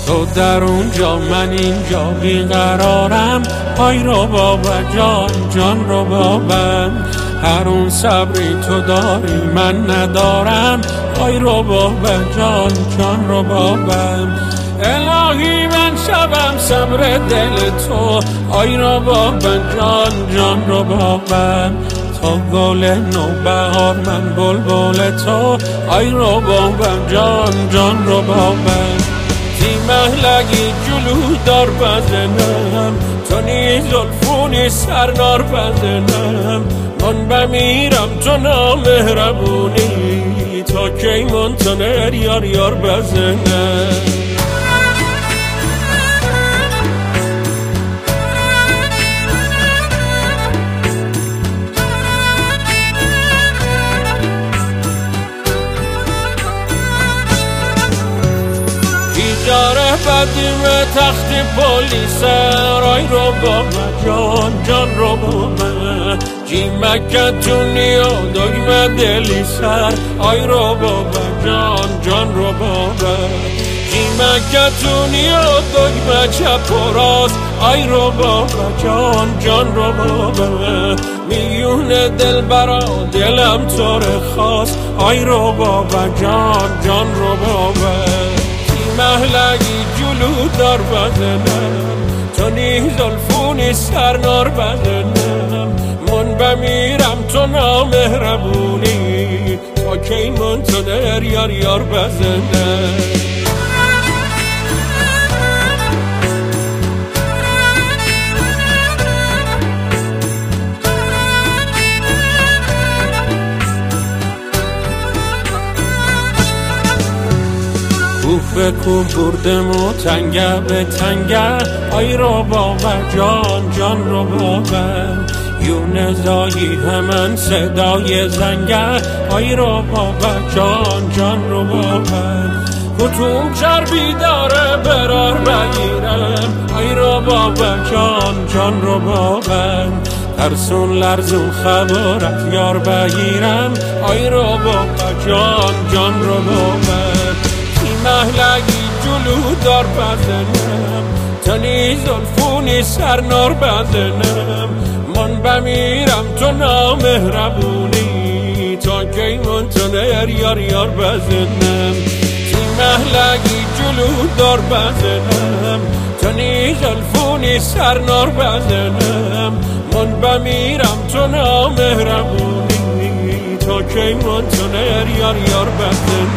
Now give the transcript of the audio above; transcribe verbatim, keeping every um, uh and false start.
تو در اونجا من اینجا بیقرارم. آی رو بابا جان جان رو بابم، هر اون صبری تو داری من ندارم. آی رو بابا جان جان رو بابم، الهی من شبم صبر دل تو. آی رو بابا جان جان رو بابم، تا گل نوبهار من بلبل تو. آی رو بابا جان جان رو بابم، تی محلگی جلو دار بزنم، تو نیز زلفونی سرنار بزنم. من بمیرم تو نامهربونی، تا کی منتظر یار یار بزنم. جاره بدیم تخت پلیس، آی رو بابا جان جان رو بابا، جیمکتونی و دگمه دلی سر. آی رو بابا جان جان رو بابا، جیمکتونی و دگمه چپ و راست. آی رو بابا جان جان رو بابا، میون دل برا دلم طور خواست. آی رو بابا جان جان رو بابا، محلگی جلو دار بزنم، تو نیز زلفونی سرنار بزنم. من بمیرم تو نامهربونی، تا کی منتظر یار یار بزنم. کوفه کو بردم و تنگه به تنگه. آی رو بابا جان جان رو بابا، یون زایی همان صدای زنگه. آی رو بابا جان جان رو بابا، کتوم چربی داره برار بگیرم. آی رو بابا جان جان رو بابا، ترسون لرزون خبرت یار بگیرم. آی رو بابا جان جان رو بابا، محلگی جلو دار بزنم، تو نیز زلفونی سرنار بزنم. من بمیرم تو نامهربونی، تا کی منتظر یار یار بزنم. تی محلگی جلو دار بزنم، تو نیز زلفونی سرنار بزنم. من بمیرم تو نامهربونی، تا کی منتظر یار یار بزنم.